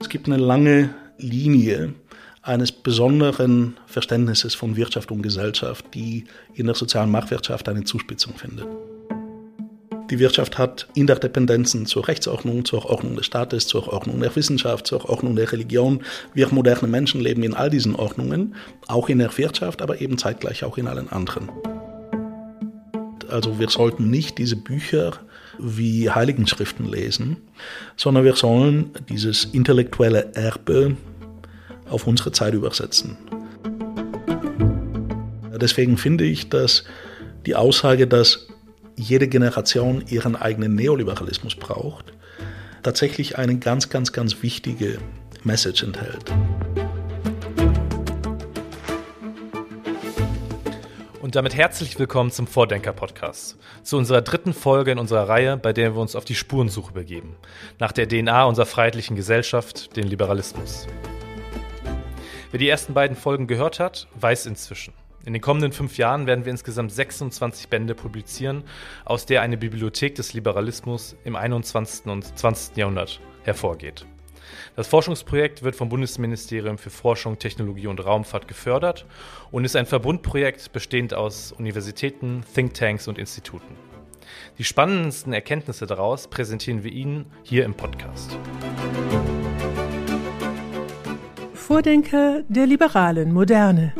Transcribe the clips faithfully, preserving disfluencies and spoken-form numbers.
gibt eine lange Linie eines besonderen Verständnisses von Wirtschaft und Gesellschaft, die in der sozialen Marktwirtschaft eine Zuspitzung findet. Die Wirtschaft hat Interdependenzen zur Rechtsordnung, zur Ordnung des Staates, zur Ordnung der Wissenschaft, zur Ordnung der Religion. Wir moderne Menschen leben in all diesen Ordnungen, auch in der Wirtschaft, aber eben zeitgleich auch in allen anderen. Also wir sollten nicht diese Bücher wie Heiligenschriften lesen, sondern wir sollen dieses intellektuelle Erbe auf unsere Zeit übersetzen. Deswegen finde ich, dass die Aussage, dass jede Generation ihren eigenen Neoliberalismus braucht, tatsächlich eine ganz, ganz, ganz wichtige Message enthält. Und damit herzlich willkommen zum Vordenker-Podcast, zu unserer dritten Folge in unserer Reihe, bei der wir uns auf die Spurensuche begeben, nach der D N A unserer freiheitlichen Gesellschaft, den Liberalismus. Wer die ersten beiden Folgen gehört hat, weiß inzwischen: In den kommenden fünf Jahren werden wir insgesamt sechsundzwanzig Bände publizieren, aus der eine Bibliothek des Liberalismus im einundzwanzigsten und zwanzigsten Jahrhundert hervorgeht. Das Forschungsprojekt wird vom Bundesministerium für Forschung, Technologie und Raumfahrt gefördert und ist ein Verbundprojekt bestehend aus Universitäten, Thinktanks und Instituten. Die spannendsten Erkenntnisse daraus präsentieren wir Ihnen hier im Podcast. Vordenker der liberalen Moderne.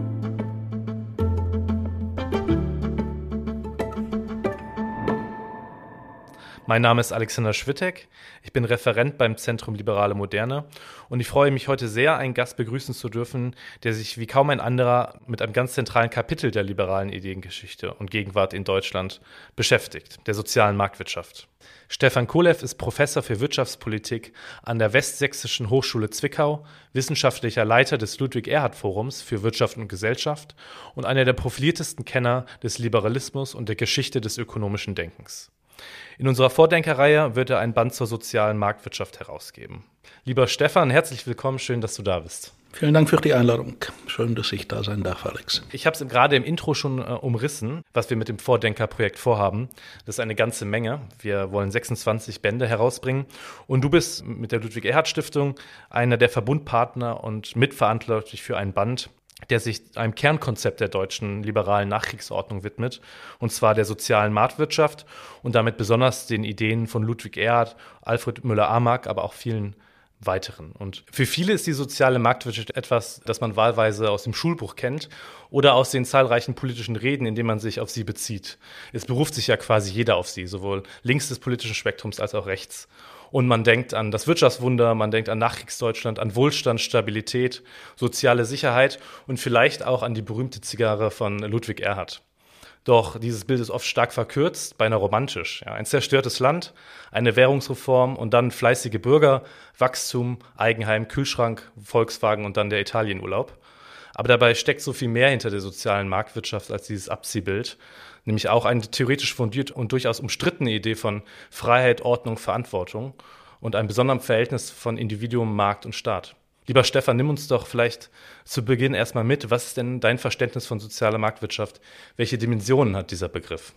Mein Name ist Alexander Schwittek, ich bin Referent beim Zentrum Liberale Moderne und ich freue mich heute sehr, einen Gast begrüßen zu dürfen, der sich wie kaum ein anderer mit einem ganz zentralen Kapitel der liberalen Ideengeschichte und Gegenwart in Deutschland beschäftigt, der sozialen Marktwirtschaft. Stefan Kolev ist Professor für Wirtschaftspolitik an der Westsächsischen Hochschule Zwickau, wissenschaftlicher Leiter des Ludwig-Erhard-Forums für Wirtschaft und Gesellschaft und einer der profiliertesten Kenner des Liberalismus und der Geschichte des ökonomischen Denkens. In unserer Vordenkerreihe wird er ein Band zur sozialen Marktwirtschaft herausgeben. Lieber Stefan, herzlich willkommen, schön, dass du da bist. Vielen Dank für die Einladung. Schön, dass ich da sein darf, Alex. Ich habe es gerade im Intro schon äh, umrissen, was wir mit dem Vordenker-Projekt vorhaben. Das ist eine ganze Menge. Wir wollen sechsundzwanzig Bände herausbringen. Und du bist mit der Ludwig-Erhard-Stiftung einer der Verbundpartner und mitverantwortlich für ein Band, der sich einem Kernkonzept der deutschen liberalen Nachkriegsordnung widmet, und zwar der sozialen Marktwirtschaft und damit besonders den Ideen von Ludwig Erhard, Alfred Müller-Amack, aber auch vielen weiteren. Und für viele ist die soziale Marktwirtschaft etwas, das man wahlweise aus dem Schulbuch kennt oder aus den zahlreichen politischen Reden, in denen man sich auf sie bezieht. Es beruft sich ja quasi jeder auf sie, sowohl links des politischen Spektrums als auch rechts. Und man denkt an das Wirtschaftswunder, man denkt an Nachkriegsdeutschland, an Wohlstand, Stabilität, soziale Sicherheit und vielleicht auch an die berühmte Zigarre von Ludwig Erhard. Doch dieses Bild ist oft stark verkürzt, beinahe romantisch. Ja, ein zerstörtes Land, eine Währungsreform und dann fleißige Bürger, Wachstum, Eigenheim, Kühlschrank, Volkswagen und dann der Italienurlaub. Aber dabei steckt so viel mehr hinter der sozialen Marktwirtschaft als dieses Abziehbild, nämlich auch eine theoretisch fundierte und durchaus umstrittene Idee von Freiheit, Ordnung, Verantwortung und einem besonderen Verhältnis von Individuum, Markt und Staat. Lieber Stefan, nimm uns doch vielleicht zu Beginn erstmal mit. Was ist denn dein Verständnis von sozialer Marktwirtschaft? Welche Dimensionen hat dieser Begriff?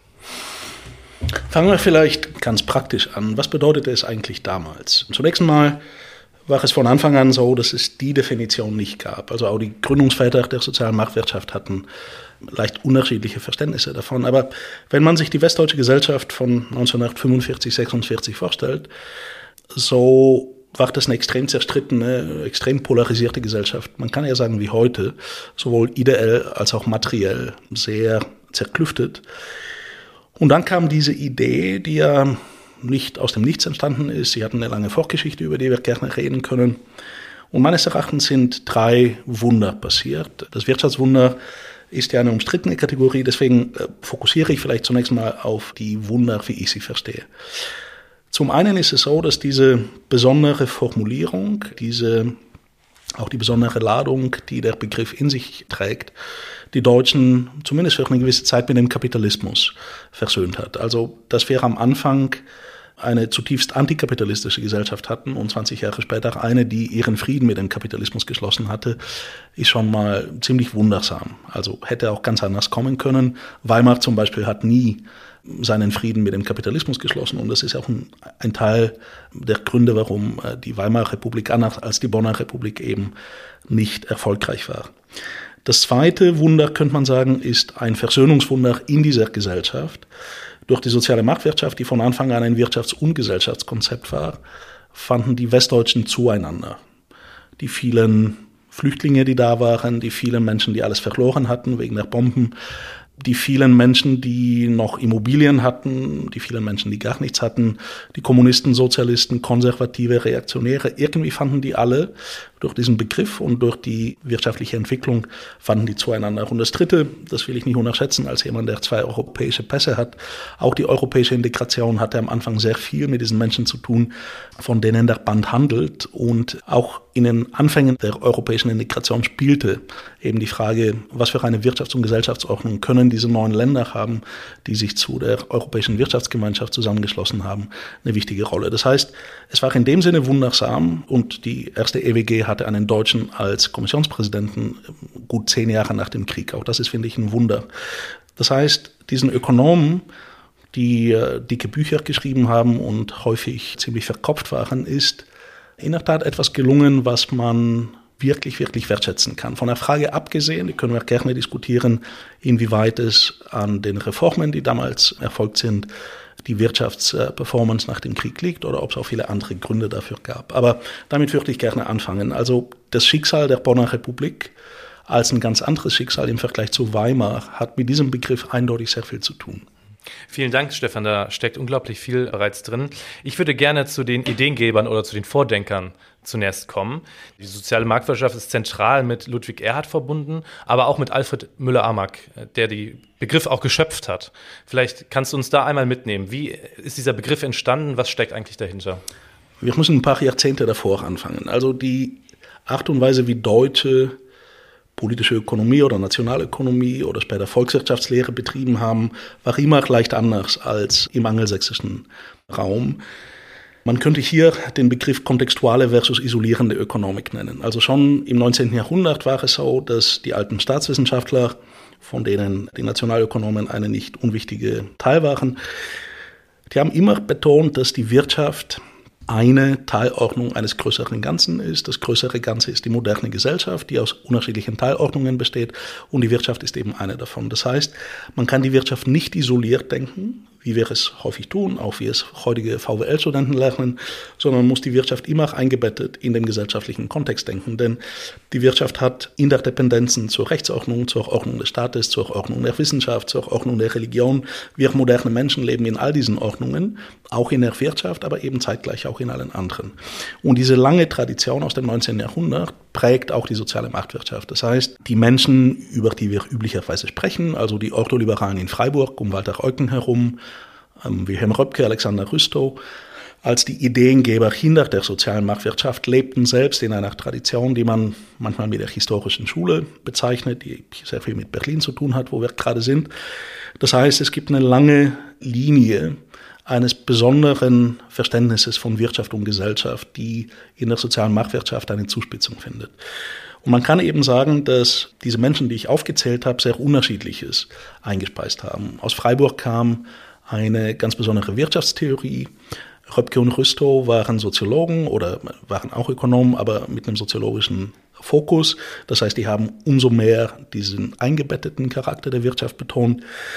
Fangen wir vielleicht ganz praktisch an. Was bedeutete es eigentlich damals? Zunächst einmal war es von Anfang an so, dass es die Definition nicht gab. Also auch die Gründungsväter der sozialen Marktwirtschaft hatten leicht unterschiedliche Verständnisse davon. Aber wenn man sich die westdeutsche Gesellschaft von neunzehnhundertfünfundvierzig, sechsundvierzig vorstellt, so war das eine extrem zerstrittene, extrem polarisierte Gesellschaft. Man kann ja sagen wie heute, sowohl ideell als auch materiell sehr zerklüftet. Und dann kam diese Idee, die ja nicht aus dem Nichts entstanden ist. Sie hatten eine lange Vorgeschichte, über die wir gerne reden können. Und meines Erachtens sind drei Wunder passiert. Das Wirtschaftswunder ist ja eine umstrittene Kategorie, deswegen fokussiere ich vielleicht zunächst mal auf die Wunder, wie ich sie verstehe. Zum einen ist es so, dass diese besondere Formulierung, diese, auch die besondere Ladung, die der Begriff in sich trägt, die Deutschen zumindest für eine gewisse Zeit mit dem Kapitalismus versöhnt hat. Also, dass wir am Anfang eine zutiefst antikapitalistische Gesellschaft hatten und zwanzig Jahre später eine, die ihren Frieden mit dem Kapitalismus geschlossen hatte, ist schon mal ziemlich wundersam. Also hätte auch ganz anders kommen können. Weimar zum Beispiel hat nie seinen Frieden mit dem Kapitalismus geschlossen und das ist auch ein, ein Teil der Gründe, warum die Weimarer Republik anders als die Bonner Republik eben nicht erfolgreich war. Das zweite Wunder, könnte man sagen, ist ein Versöhnungswunder in dieser Gesellschaft. Durch die soziale Marktwirtschaft, die von Anfang an ein Wirtschafts- und Gesellschaftskonzept war, fanden die Westdeutschen zueinander. Die vielen Flüchtlinge, die da waren, die vielen Menschen, die alles verloren hatten wegen der Bomben, die vielen Menschen, die noch Immobilien hatten, die vielen Menschen, die gar nichts hatten, die Kommunisten, Sozialisten, Konservative, Reaktionäre, irgendwie fanden die alle durch diesen Begriff und durch die wirtschaftliche Entwicklung fanden die zueinander. Und das Dritte, das will ich nicht unterschätzen, als jemand, der zwei europäische Pässe hat, auch die europäische Integration hatte am Anfang sehr viel mit diesen Menschen zu tun, von denen der Band handelt. Und auch in den Anfängen der europäischen Integration spielte eben die Frage, was für eine Wirtschafts- und Gesellschaftsordnung können diese neuen Länder haben, die sich zu der Europäischen Wirtschaftsgemeinschaft zusammengeschlossen haben, eine wichtige Rolle. Das heißt, es war in dem Sinne wundersam und die erste E W G hatte einen Deutschen als Kommissionspräsidenten gut zehn Jahre nach dem Krieg. Auch das ist, finde ich, ein Wunder. Das heißt, diesen Ökonomen, die dicke Bücher geschrieben haben und häufig ziemlich verkopft waren, ist in der Tat etwas gelungen, was man wirklich, wirklich wertschätzen kann. Von der Frage abgesehen, die können wir gerne diskutieren, inwieweit es an den Reformen, die damals erfolgt sind, die Wirtschaftsperformance nach dem Krieg liegt oder ob es auch viele andere Gründe dafür gab. Aber damit würde ich gerne anfangen. Also das Schicksal der Bonner Republik als ein ganz anderes Schicksal im Vergleich zu Weimar hat mit diesem Begriff eindeutig sehr viel zu tun. Vielen Dank, Stefan. Da steckt unglaublich viel bereits drin. Ich würde gerne zu den Ideengebern oder zu den Vordenkern zunächst kommen. Die soziale Marktwirtschaft ist zentral mit Ludwig Erhard verbunden, aber auch mit Alfred Müller-Amack, der den Begriff auch geschöpft hat. Vielleicht kannst du uns da einmal mitnehmen. Wie ist dieser Begriff entstanden? Was steckt eigentlich dahinter? Wir müssen ein paar Jahrzehnte davor anfangen. Also die Art und Weise, wie Deutsche politische Ökonomie oder Nationalökonomie oder später Volkswirtschaftslehre betrieben haben, war immer leicht anders als im angelsächsischen Raum. Man könnte hier den Begriff kontextuale versus isolierende Ökonomik nennen. Also schon im neunzehnten Jahrhundert war es so, dass die alten Staatswissenschaftler, von denen die Nationalökonomen eine nicht unwichtige Teil waren, die haben immer betont, dass die Wirtschaft eine Teilordnung eines größeren Ganzen ist. Das größere Ganze ist die moderne Gesellschaft, die aus unterschiedlichen Teilordnungen besteht und die Wirtschaft ist eben eine davon. Das heißt, man kann die Wirtschaft nicht isoliert denken, wie wir es häufig tun, auch wie es heutige V W L-Studenten lernen, sondern man muss die Wirtschaft immer eingebettet in den gesellschaftlichen Kontext denken. Denn die Wirtschaft hat Interdependenzen zur Rechtsordnung, zur Ordnung des Staates, zur Ordnung der Wissenschaft, zur Ordnung der Religion. Wir moderne Menschen leben in all diesen Ordnungen, auch in der Wirtschaft, aber eben zeitgleich auch in allen anderen. Und diese lange Tradition aus dem neunzehnten Jahrhundert prägt auch die soziale Marktwirtschaft. Das heißt, die Menschen, über die wir üblicherweise sprechen, also die Ordoliberalen in Freiburg um Walter Eucken herum, ähm, Wilhelm Röpke, Alexander Rüstow, als die Ideengeber hinter der sozialen Marktwirtschaft lebten selbst in einer Tradition, die man manchmal mit der historischen Schule bezeichnet, die sehr viel mit Berlin zu tun hat, wo wir gerade sind. Das heißt, es gibt eine lange Linie eines besonderen Verständnisses von Wirtschaft und Gesellschaft, die in der sozialen Marktwirtschaft eine Zuspitzung findet. Und man kann eben sagen, dass diese Menschen, die ich aufgezählt habe, sehr Unterschiedliches eingespeist haben. Aus Freiburg kam eine ganz besondere Wirtschaftstheorie. Röpke und Rüstow waren Soziologen oder waren auch Ökonomen, aber mit einem soziologischen Fokus. Das heißt, die haben umso mehr diesen eingebetteten Charakter der Wirtschaft betont.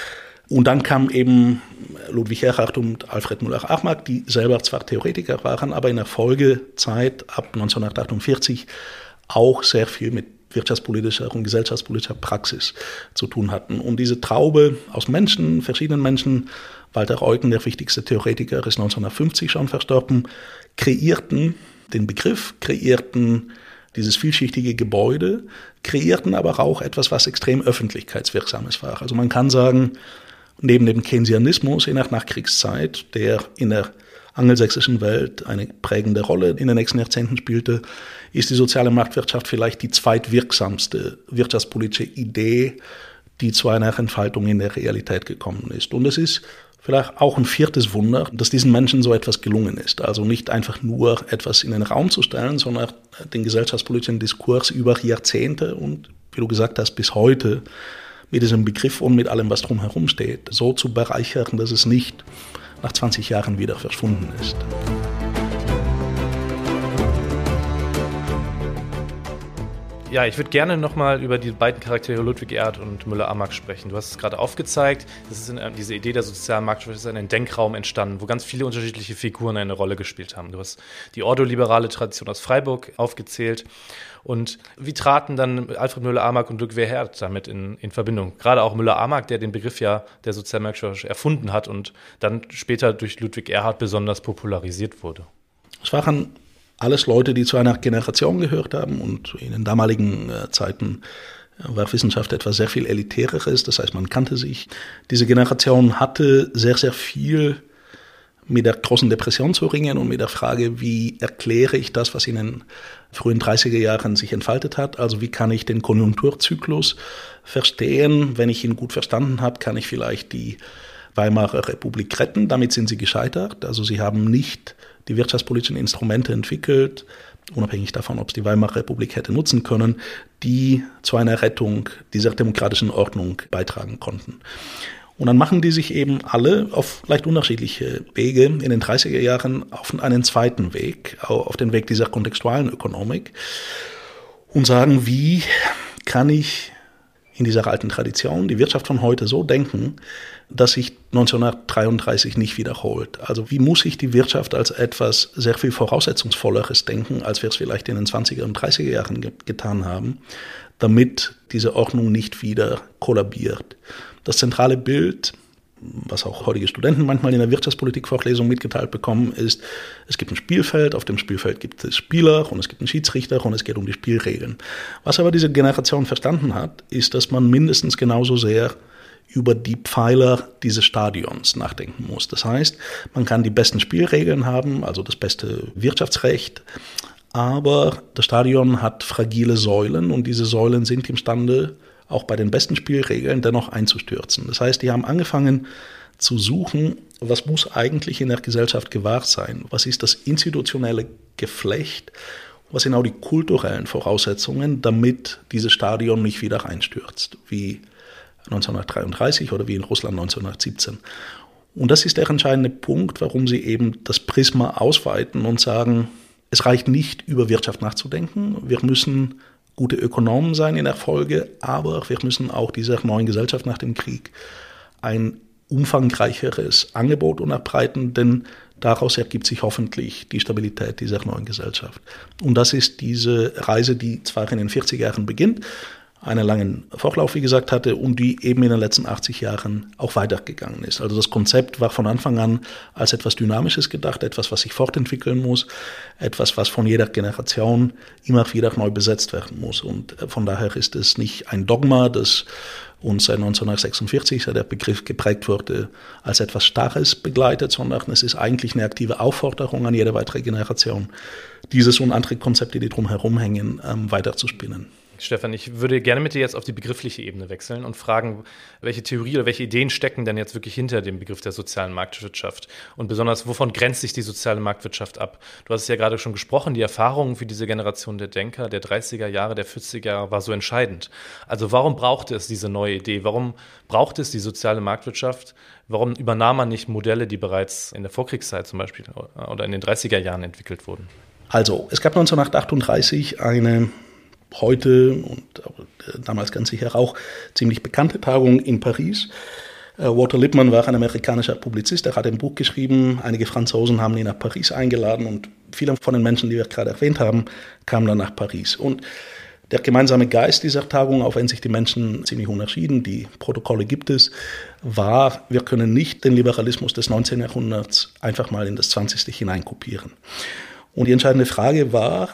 Und dann kam eben Ludwig Erhard und Alfred Müller-Amack, die selber zwar Theoretiker waren, aber in der Folgezeit ab neunzehnhundertachtundvierzig auch sehr viel mit wirtschaftspolitischer und gesellschaftspolitischer Praxis zu tun hatten. Und diese Traube aus Menschen, verschiedenen Menschen, Walter Eucken, der wichtigste Theoretiker, ist neunzehnhundertfünfzig schon verstorben, kreierten den Begriff, kreierten dieses vielschichtige Gebäude, kreierten aber auch etwas, was extrem öffentlichkeitswirksames war. Also man kann sagen, neben dem Keynesianismus in der Nachkriegszeit, der in der angelsächsischen Welt eine prägende Rolle in den nächsten Jahrzehnten spielte, ist die soziale Marktwirtschaft vielleicht die zweitwirksamste wirtschaftspolitische Idee, die zu einer Entfaltung in der Realität gekommen ist. Und es ist vielleicht auch ein viertes Wunder, dass diesen Menschen so etwas gelungen ist. Also nicht einfach nur etwas in den Raum zu stellen, sondern den gesellschaftspolitischen Diskurs über Jahrzehnte und, wie du gesagt hast, bis heute mit diesem Begriff und mit allem, was drumherum steht, so zu bereichern, dass es nicht nach zwanzig Jahren wieder verschwunden ist. Ja, ich würde gerne nochmal über die beiden Charaktere Ludwig Erhard und Müller-Amack sprechen. Du hast es gerade aufgezeigt, das ist in, diese Idee der sozialen Marktwirtschaft ist in einem Denkraum entstanden, wo ganz viele unterschiedliche Figuren eine Rolle gespielt haben. Du hast die ordoliberale Tradition aus Freiburg aufgezählt. Und wie traten dann Alfred Müller-Amack und Ludwig Erhard damit in, in Verbindung? Gerade auch Müller-Amack, der den Begriff ja der sozialen Marktwirtschaft erfunden hat und dann später durch Ludwig Erhard besonders popularisiert wurde. Es waren alles Leute, die zu einer Generation gehört haben, und in den damaligen äh, Zeiten war Wissenschaft etwas sehr viel Elitäreres, das heißt, man kannte sich. Diese Generation hatte sehr, sehr viel mit der großen Depression zu ringen und mit der Frage, wie erkläre ich das, was in den frühen dreißiger Jahren sich entfaltet hat. Also wie kann ich den Konjunkturzyklus verstehen? Wenn ich ihn gut verstanden habe, kann ich vielleicht die Weimarer Republik retten. Damit sind sie gescheitert. Also sie haben nicht die wirtschaftspolitischen Instrumente entwickelt, unabhängig davon, ob es die Weimarer Republik hätte nutzen können, die zu einer Rettung dieser demokratischen Ordnung beitragen konnten. Und dann machen die sich eben alle auf leicht unterschiedliche Wege in den dreißiger Jahren auf einen zweiten Weg, auf den Weg dieser kontextualen Ökonomik, und sagen, wie kann ich in dieser alten Tradition die Wirtschaft von heute so denken, dass sich neunzehnhundertdreiunddreißig nicht wiederholt. Also wie muss ich die Wirtschaft als etwas sehr viel Voraussetzungsvolleres denken, als wir es vielleicht in den zwanziger und dreißiger Jahren ge- getan haben, damit diese Ordnung nicht wieder kollabiert. Das zentrale Bild, was auch heutige Studenten manchmal in der Wirtschaftspolitik-Vorlesung mitgeteilt bekommen, ist, es gibt ein Spielfeld, auf dem Spielfeld gibt es Spieler und es gibt einen Schiedsrichter und es geht um die Spielregeln. Was aber diese Generation verstanden hat, ist, dass man mindestens genauso sehr über die Pfeiler dieses Stadions nachdenken muss. Das heißt, man kann die besten Spielregeln haben, also das beste Wirtschaftsrecht, aber das Stadion hat fragile Säulen und diese Säulen sind imstande, auch bei den besten Spielregeln dennoch einzustürzen. Das heißt, die haben angefangen zu suchen, was muss eigentlich in der Gesellschaft gewahrt sein? Was ist das institutionelle Geflecht? Was sind auch die kulturellen Voraussetzungen, damit dieses Stadion nicht wieder einstürzt, wie neunzehnhundertdreiunddreißig oder wie in Russland neunzehnhundertsiebzehn. Und das ist der entscheidende Punkt, warum sie eben das Prisma ausweiten und sagen, es reicht nicht, über Wirtschaft nachzudenken. Wir müssen gute Ökonomen sein in der Folge, aber wir müssen auch dieser neuen Gesellschaft nach dem Krieg ein umfangreicheres Angebot unterbreiten, denn daraus ergibt sich hoffentlich die Stabilität dieser neuen Gesellschaft. Und das ist diese Reise, die zwar in den vierziger Jahren beginnt, einen langen Vorlauf, wie gesagt, hatte und die eben in den letzten achtzig Jahren auch weitergegangen ist. Also das Konzept war von Anfang an als etwas Dynamisches gedacht, etwas, was sich fortentwickeln muss, etwas, was von jeder Generation immer wieder neu besetzt werden muss. Und von daher ist es nicht ein Dogma, das uns seit neunzehnhundertsechsundvierzig, seit der Begriff geprägt wurde, als etwas Starres begleitet, sondern es ist eigentlich eine aktive Aufforderung an jede weitere Generation, dieses und andere Konzepte, die drumherum hängen, weiterzuspinnen. Stefan, ich würde gerne mit dir jetzt auf die begriffliche Ebene wechseln und fragen, welche Theorie oder welche Ideen stecken denn jetzt wirklich hinter dem Begriff der sozialen Marktwirtschaft? Und besonders, wovon grenzt sich die soziale Marktwirtschaft ab? Du hast es ja gerade schon gesprochen, die Erfahrung für diese Generation der Denker der dreißiger Jahre, der vierziger Jahre war so entscheidend. Also warum brauchte es diese neue Idee? Warum braucht es die soziale Marktwirtschaft? Warum übernahm man nicht Modelle, die bereits in der Vorkriegszeit zum Beispiel oder in den dreißiger Jahren entwickelt wurden? Also, es gab neunzehnhundertachtunddreißig eine heute und damals ganz sicher auch ziemlich bekannte Tagung in Paris. Walter Lippmann war ein amerikanischer Publizist, er hat ein Buch geschrieben, einige Franzosen haben ihn nach Paris eingeladen und viele von den Menschen, die wir gerade erwähnt haben, kamen dann nach Paris. Und der gemeinsame Geist dieser Tagung, auch wenn sich die Menschen ziemlich unterschieden, die Protokolle gibt es, war, wir können nicht den Liberalismus des neunzehnten Jahrhunderts einfach mal in das zwanzigste hineinkopieren. Und die entscheidende Frage war,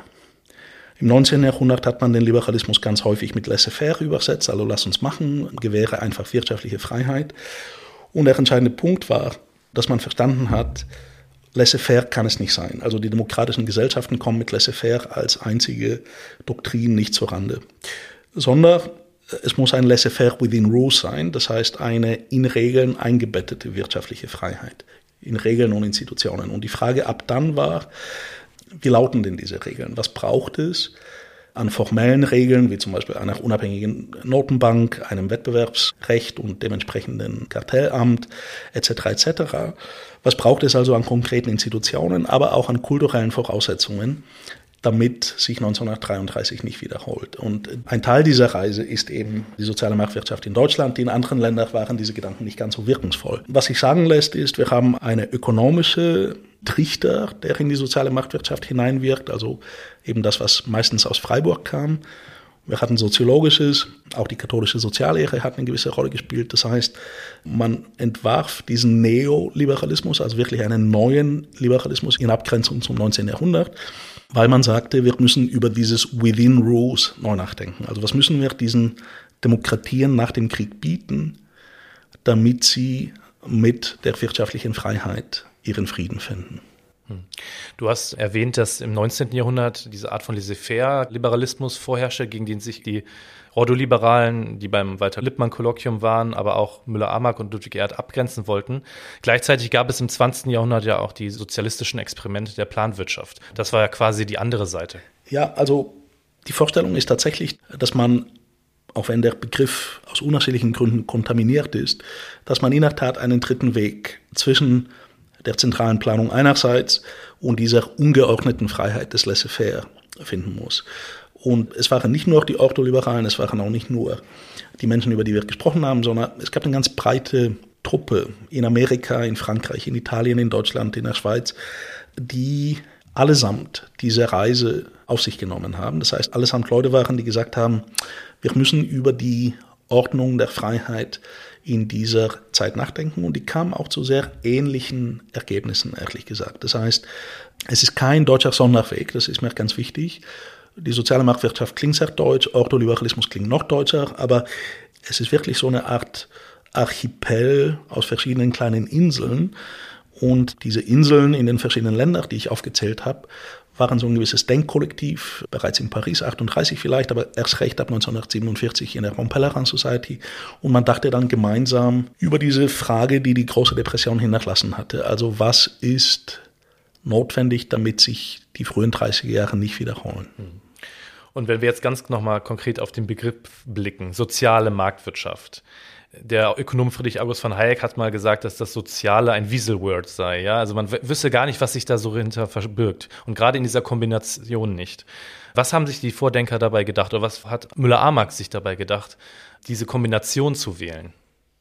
im neunzehnten Jahrhundert hat man den Liberalismus ganz häufig mit laissez-faire übersetzt, also lass uns machen, gewähre einfach wirtschaftliche Freiheit. Und der entscheidende Punkt war, dass man verstanden hat, laissez-faire kann es nicht sein. Also die demokratischen Gesellschaften kommen mit laissez-faire als einzige Doktrin nicht zurande. Sondern es muss ein laissez-faire within rules sein, das heißt eine in Regeln eingebettete wirtschaftliche Freiheit, in Regeln und Institutionen. Und die Frage ab dann war, wie lauten denn diese Regeln? Was braucht es an formellen Regeln, wie zum Beispiel einer unabhängigen Notenbank, einem Wettbewerbsrecht und dementsprechenden Kartellamt et cetera et cetera. Was braucht es also an konkreten Institutionen, aber auch an kulturellen Voraussetzungen, damit sich neunzehnhundertdreiunddreißig nicht wiederholt. Und ein Teil dieser Reise ist eben die soziale Marktwirtschaft in Deutschland. In anderen Ländern waren diese Gedanken nicht ganz so wirkungsvoll. Was sich sagen lässt, ist, wir haben eine ökonomische Trichter, der in die soziale Marktwirtschaft hineinwirkt, also eben das, was meistens aus Freiburg kam. Wir hatten soziologisches, auch die katholische Soziallehre hat eine gewisse Rolle gespielt. Das heißt, man entwarf diesen Neoliberalismus, also wirklich einen neuen Liberalismus in Abgrenzung zum neunzehnten Jahrhundert, weil man sagte, wir müssen über dieses Within Rules neu nachdenken. Also was müssen wir diesen Demokratien nach dem Krieg bieten, damit sie mit der wirtschaftlichen Freiheit ihren Frieden finden. Du hast erwähnt, dass im neunzehnten Jahrhundert diese Art von Laissez-faire-Liberalismus vorherrschte, gegen den sich die Ordoliberalen, die beim Walter-Lippmann-Kolloquium waren, aber auch Müller-Amack und Ludwig Erhard abgrenzen wollten. Gleichzeitig gab es im zwanzigsten Jahrhundert ja auch die sozialistischen Experimente der Planwirtschaft. Das war ja quasi die andere Seite. Ja, also die Vorstellung ist tatsächlich, dass man, auch wenn der Begriff aus unterschiedlichen Gründen kontaminiert ist, dass man in der Tat einen dritten Weg zwischen der zentralen Planung einerseits und dieser ungeordneten Freiheit des Laissez-faire finden muss. Und es waren nicht nur die Ordoliberalen, es waren auch nicht nur die Menschen, über die wir gesprochen haben, sondern es gab eine ganz breite Truppe in Amerika, in Frankreich, in Italien, in Deutschland, in der Schweiz, die allesamt diese Reise auf sich genommen haben. Das heißt, allesamt Leute waren, die gesagt haben, wir müssen über die Ordnung der Freiheit in dieser Zeit nachdenken, und die kamen auch zu sehr ähnlichen Ergebnissen, ehrlich gesagt. Das heißt, es ist kein deutscher Sonderweg, das ist mir ganz wichtig. Die soziale Marktwirtschaft klingt sehr deutsch, Ordoliberalismus klingt noch deutscher, aber es ist wirklich so eine Art Archipel aus verschiedenen kleinen Inseln, und diese Inseln in den verschiedenen Ländern, die ich aufgezählt habe, waren so ein gewisses Denkkollektiv, bereits in Paris achtunddreißig vielleicht, aber erst recht ab neunzehnhundertsiebenundvierzig in der Mont Pelerin Society. Und man dachte dann gemeinsam über diese Frage, die die große Depression hinterlassen hatte. Also was ist notwendig, damit sich die frühen dreißiger Jahre nicht wiederholen? Und wenn wir jetzt ganz nochmal konkret auf den Begriff blicken, soziale Marktwirtschaft. Der Ökonom Friedrich August von Hayek hat mal gesagt, dass das Soziale ein Wieselword sei. Ja? Also man w- wüsste gar nicht, was sich da so hinter verbirgt. Und gerade in dieser Kombination nicht. Was haben sich die Vordenker dabei gedacht, oder was hat Müller-Amack sich dabei gedacht, diese Kombination zu wählen?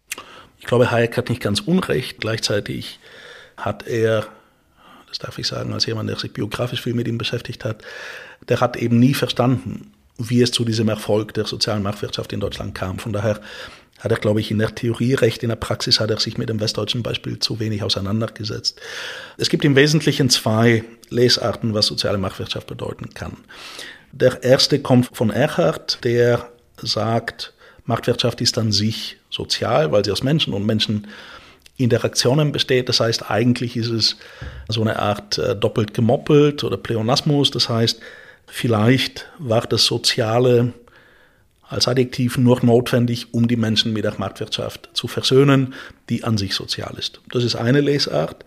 Ich glaube, Hayek hat nicht ganz unrecht. Gleichzeitig hat er, das darf ich sagen, als jemand, der sich biografisch viel mit ihm beschäftigt hat, der hat eben nie verstanden, wie es zu diesem Erfolg der sozialen Marktwirtschaft in Deutschland kam. Von daher hat er, glaube ich, in der Theorie recht, in der Praxis hat er sich mit dem westdeutschen Beispiel zu wenig auseinandergesetzt. Es gibt im Wesentlichen zwei Lesarten, was soziale Marktwirtschaft bedeuten kann. Der erste kommt von Erhard, der sagt, Marktwirtschaft ist an sich sozial, weil sie aus Menschen und Menscheninteraktionen besteht. Das heißt, eigentlich ist es so eine Art äh, doppelt gemoppelt oder Pleonasmus. Das heißt, vielleicht war das Soziale als Adjektiv nur notwendig, um die Menschen mit der Marktwirtschaft zu versöhnen, die an sich sozial ist. Das ist eine Lesart.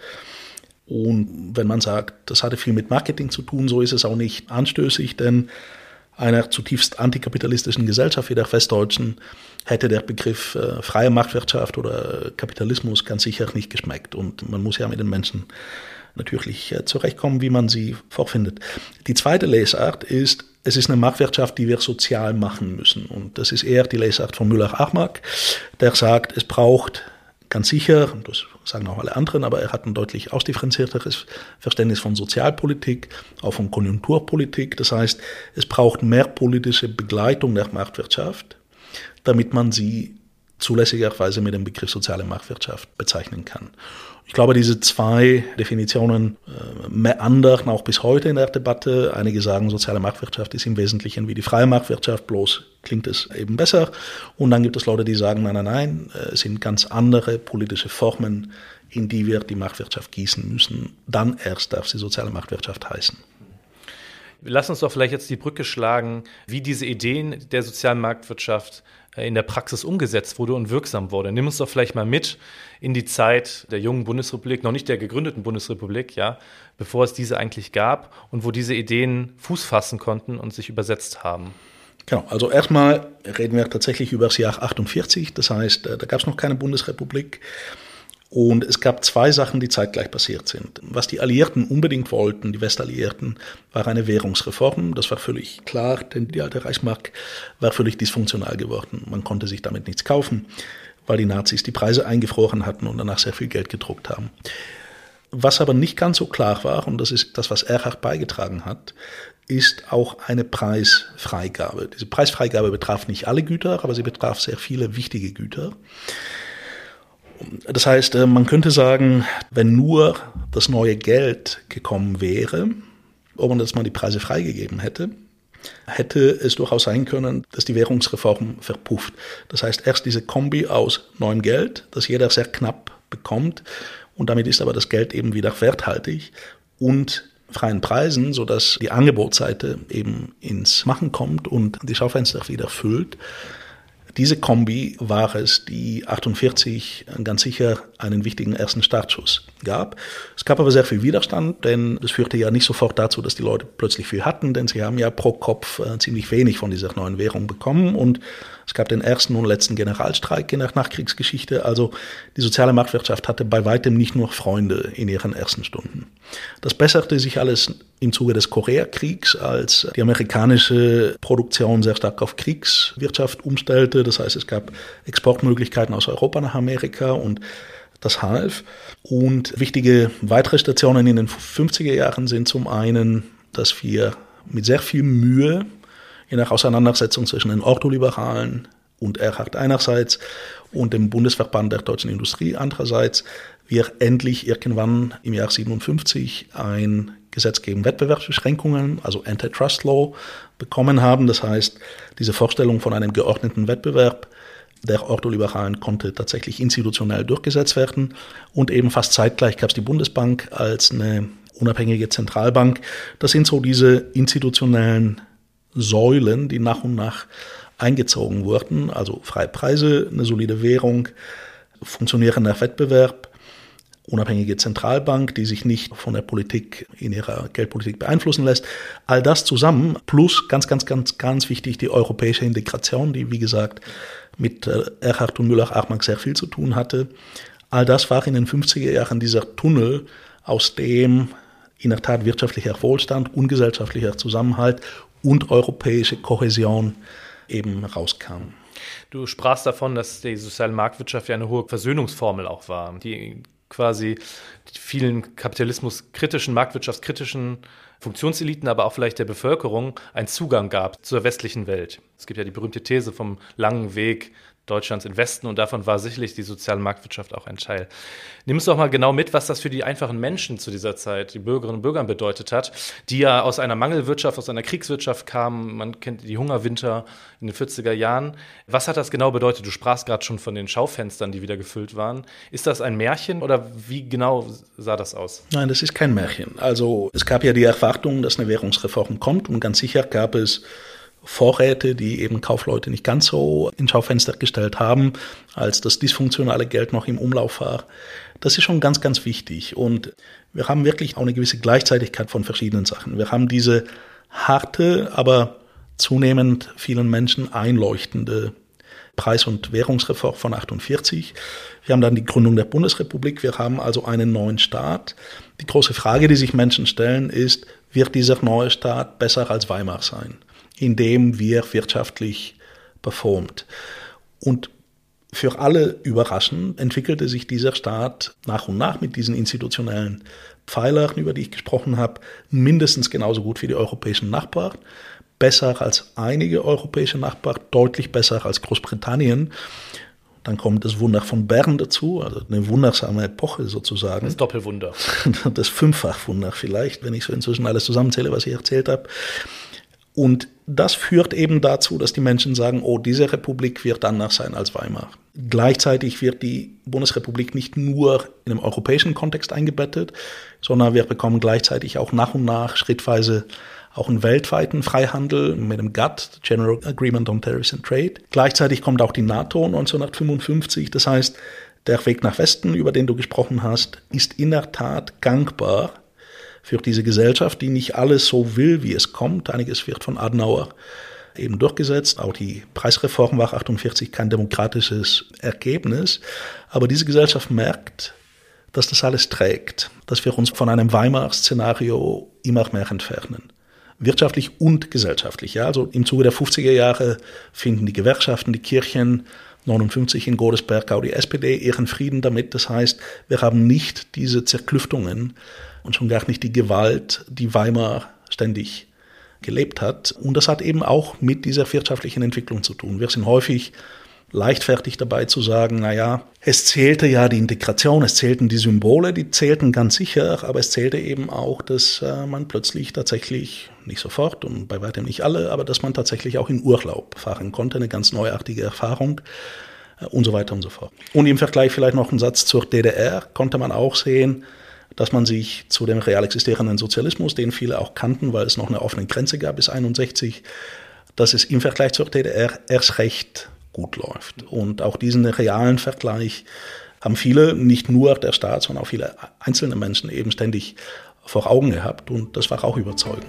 Und wenn man sagt, das hatte viel mit Marketing zu tun, so ist es auch nicht anstößig, denn einer zutiefst antikapitalistischen Gesellschaft wie der westdeutschen hätte der Begriff äh, freie Marktwirtschaft oder Kapitalismus ganz sicher nicht geschmeckt. Und man muss ja mit den Menschen natürlich äh, zurechtkommen, wie man sie vorfindet. Die zweite Lesart ist, es ist eine Marktwirtschaft, die wir sozial machen müssen. Und das ist eher die Lesart von Müller-Amack, der sagt, es braucht ganz sicher, das sagen auch alle anderen, aber er hat ein deutlich ausdifferenzierteres Verständnis von Sozialpolitik, auch von Konjunkturpolitik. Das heißt, es braucht mehr politische Begleitung der Marktwirtschaft, damit man sie zulässigerweise mit dem Begriff soziale Marktwirtschaft bezeichnen kann. Ich glaube, diese zwei Definitionen äh, meandern auch bis heute in der Debatte. Einige sagen, soziale Marktwirtschaft ist im Wesentlichen wie die freie Marktwirtschaft, bloß klingt es eben besser. Und dann gibt es Leute, die sagen, nein, nein, nein, es sind ganz andere politische Formen, in die wir die Marktwirtschaft gießen müssen. Dann erst darf sie soziale Marktwirtschaft heißen. Lass uns doch vielleicht jetzt die Brücke schlagen, wie diese Ideen der sozialen Marktwirtschaft in der Praxis umgesetzt wurde und wirksam wurde. Nimm uns doch vielleicht mal mit in die Zeit der jungen Bundesrepublik, noch nicht der gegründeten Bundesrepublik, ja, bevor es diese eigentlich gab und wo diese Ideen Fuß fassen konnten und sich übersetzt haben. Genau, also erstmal reden wir tatsächlich über das Jahr achtundvierzig, das heißt, da gab es noch keine Bundesrepublik. Und es gab zwei Sachen, die zeitgleich passiert sind. Was die Alliierten unbedingt wollten, die Westalliierten, war eine Währungsreform. Das war völlig klar, denn die alte Reichsmark war völlig dysfunktional geworden. Man konnte sich damit nichts kaufen, weil die Nazis die Preise eingefroren hatten und danach sehr viel Geld gedruckt haben. Was aber nicht ganz so klar war, und das ist das, was Erhard beigetragen hat, ist auch eine Preisfreigabe. Diese Preisfreigabe betraf nicht alle Güter, aber sie betraf sehr viele wichtige Güter. Das heißt, man könnte sagen, wenn nur das neue Geld gekommen wäre, ob man jetzt mal die Preise freigegeben hätte, hätte es durchaus sein können, dass die Währungsreform verpufft. Das heißt, erst diese Kombi aus neuem Geld, das jeder sehr knapp bekommt, und damit ist aber das Geld eben wieder werthaltig, und freien Preisen, sodass die Angebotsseite eben ins Machen kommt und die Schaufenster wieder füllt. Diese Kombi war es, die achtundvierzig ganz sicher einen wichtigen ersten Startschuss gab. Es gab aber sehr viel Widerstand, denn es führte ja nicht sofort dazu, dass die Leute plötzlich viel hatten, denn sie haben ja pro Kopf äh, ziemlich wenig von dieser neuen Währung bekommen, und es gab den ersten und letzten Generalstreik in der Nachkriegsgeschichte. Also die soziale Marktwirtschaft hatte bei weitem nicht nur Freunde in ihren ersten Stunden. Das besserte sich alles im Zuge des Koreakriegs, als die amerikanische Produktion sehr stark auf Kriegswirtschaft umstellte. Das heißt, es gab Exportmöglichkeiten aus Europa nach Amerika, und das half. Und wichtige weitere Stationen in den fünfziger Jahren sind zum einen, dass wir mit sehr viel Mühe in der Auseinandersetzung zwischen den Ordoliberalen und Erhard einerseits und dem Bundesverband der deutschen Industrie andererseits, wir endlich irgendwann im Jahr siebenundfünfzig ein Gesetz gegen Wettbewerbsbeschränkungen, also Antitrust Law, bekommen haben. Das heißt, diese Vorstellung von einem geordneten Wettbewerb der Ordoliberalen konnte tatsächlich institutionell durchgesetzt werden. Und eben fast zeitgleich gab es die Bundesbank als eine unabhängige Zentralbank. Das sind so diese institutionellen Säulen, die nach und nach eingezogen wurden. Also freie Preise, eine solide Währung, funktionierender Wettbewerb, unabhängige Zentralbank, die sich nicht von der Politik in ihrer Geldpolitik beeinflussen lässt. All das zusammen, plus ganz, ganz, ganz, ganz wichtig, die europäische Integration, die, wie gesagt, mit Erhard und Müller-Armack sehr viel zu tun hatte. All das war in den fünfziger Jahren dieser Tunnel, aus dem in der Tat wirtschaftlicher Wohlstand, ungesellschaftlicher Zusammenhalt und europäische Kohäsion eben rauskam. Du sprachst davon, dass die soziale Marktwirtschaft ja eine hohe Versöhnungsformel auch war, die quasi vielen kapitalismuskritischen, marktwirtschaftskritischen Funktionseliten, aber auch vielleicht der Bevölkerung einen Zugang gab zur westlichen Welt. Es gibt ja die berühmte These vom langen Weg Deutschlands in Westen, und davon war sicherlich die soziale Marktwirtschaft auch ein Teil. Nimm uns doch mal genau mit, was das für die einfachen Menschen zu dieser Zeit, die Bürgerinnen und Bürger, bedeutet hat, die ja aus einer Mangelwirtschaft, aus einer Kriegswirtschaft kamen. Man kennt die Hungerwinter in den vierziger Jahren. Was hat das genau bedeutet? Du sprachst gerade schon von den Schaufenstern, die wieder gefüllt waren. Ist das ein Märchen oder wie genau sah das aus? Nein, das ist kein Märchen. Also es gab ja die Erwartung, dass eine Währungsreform kommt, und ganz sicher gab es Vorräte, die eben Kaufleute nicht ganz so ins Schaufenster gestellt haben, als das dysfunktionale Geld noch im Umlauf war. Das ist schon ganz, ganz wichtig. Und wir haben wirklich auch eine gewisse Gleichzeitigkeit von verschiedenen Sachen. Wir haben diese harte, aber zunehmend vielen Menschen einleuchtende Preis- und Währungsreform von achtundvierzig. Wir haben dann die Gründung der Bundesrepublik. Wir haben also einen neuen Staat. Die große Frage, die sich Menschen stellen, ist, wird dieser neue Staat besser als Weimar sein, in dem wir wirtschaftlich performt? Und für alle überraschend entwickelte sich dieser Staat nach und nach mit diesen institutionellen Pfeilern, über die ich gesprochen habe, mindestens genauso gut wie die europäischen Nachbarn, besser als einige europäische Nachbarn, deutlich besser als Großbritannien. Dann kommt das Wunder von Bern dazu, also eine wundersame Epoche sozusagen. Das Doppelwunder. Das Fünffachwunder vielleicht, wenn ich so inzwischen alles zusammenzähle, was ich erzählt habe. Und das führt eben dazu, dass die Menschen sagen, oh, diese Republik wird anders sein als Weimar. Gleichzeitig wird die Bundesrepublik nicht nur in einem europäischen Kontext eingebettet, sondern wir bekommen gleichzeitig auch nach und nach schrittweise auch einen weltweiten Freihandel mit dem G A T T, General Agreement on Tariffs and Trade. Gleichzeitig kommt auch die NATO neunzehnhundertfünfundfünfzig. Das heißt, der Weg nach Westen, über den du gesprochen hast, ist in der Tat gangbar für diese Gesellschaft, die nicht alles so will, wie es kommt. Einiges wird von Adenauer eben durchgesetzt. Auch die Preisreform war achtundvierzig kein demokratisches Ergebnis. Aber diese Gesellschaft merkt, dass das alles trägt, dass wir uns von einem Weimar-Szenario immer mehr entfernen. Wirtschaftlich und gesellschaftlich. Ja, also im Zuge der fünfziger Jahre finden die Gewerkschaften, die Kirchen, neunundfünfzig in Godesberg, auch die S P D, ihren Frieden damit. Das heißt, wir haben nicht diese Zerklüftungen und schon gar nicht die Gewalt, die Weimar ständig gelebt hat. Und das hat eben auch mit dieser wirtschaftlichen Entwicklung zu tun. Wir sind häufig leichtfertig dabei zu sagen, naja, es zählte ja die Integration, es zählten die Symbole, die zählten ganz sicher, aber es zählte eben auch, dass äh, man plötzlich tatsächlich, nicht sofort und bei weitem nicht alle, aber dass man tatsächlich auch in Urlaub fahren konnte, eine ganz neuartige Erfahrung äh, und so weiter und so fort. Und im Vergleich vielleicht noch ein Satz zur D D R, konnte man auch sehen, dass man sich zu dem real existierenden Sozialismus, den viele auch kannten, weil es noch eine offene Grenze gab bis einundsechzig, dass es im Vergleich zur D D R erst recht gut läuft. Und auch diesen realen Vergleich haben viele, nicht nur der Staat, sondern auch viele einzelne Menschen eben ständig vor Augen gehabt. Und das war auch überzeugend.